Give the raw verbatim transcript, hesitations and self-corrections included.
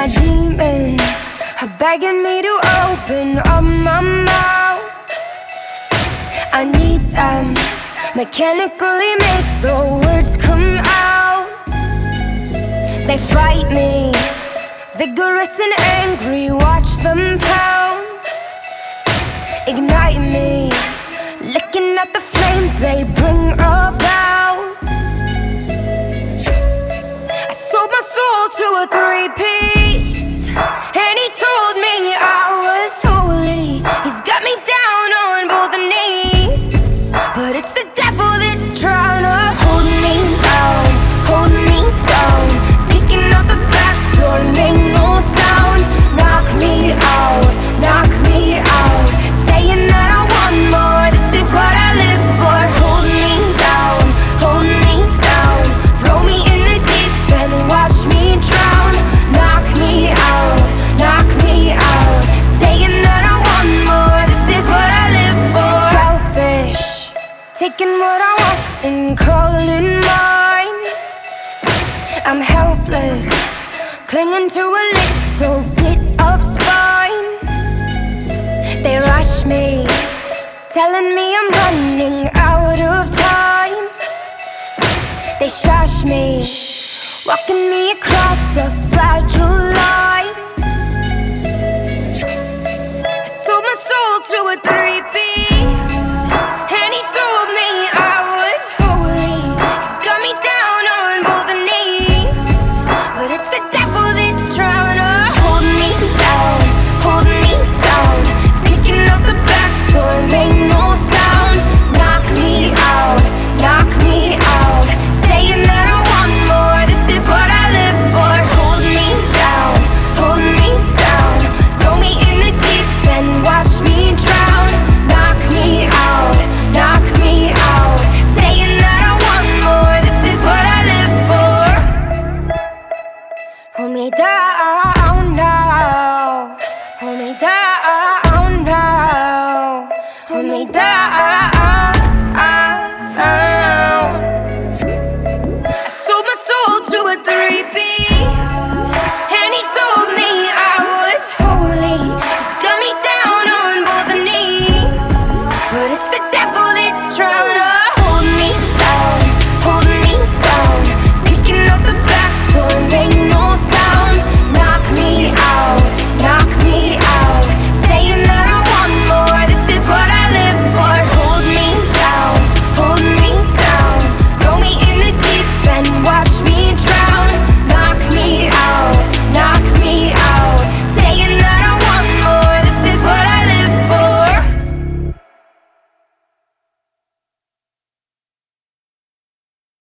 My demons are begging me to open up my mouth. I need them, mechanically make the words come out. They fight me, vigorous and angry, watch them pounce. Ignite me, looking at the flames they bring about. I sold my soul to a three-piece, and he told me I was holy. He's got me down on both knees, but it's the devil that's trying to hold me down, hold me down. Sneaking out the back door, make no sound. Knock me out, knock me out. Saying that I want more, this is what I live for. Hold me down, hold me down. Throw me in the deep end, watch me drown. Knock me out, knock me out. Saying that I want more, this is what I live for. Selfish, taking what I want and calling mine. I'm helpless, clinging to a little bit of spine. They rush me, telling me I'm running out of time. They shush me, walking me across a fragile line. I sold my soul to a three-piece, and he told me I was holy. He's got me down on both knees, but it's the devil that's trying to hold me down, hold me down. Sneaking out the back door, make no sound. Knock me out, knock me out. Saying that I want more, this is what I live for. Hold me down, hold me down. Throw me in the deep end, watch me drown. Knock me out, knock me out. Saying that I want more, this is what I live for. Hold me down now.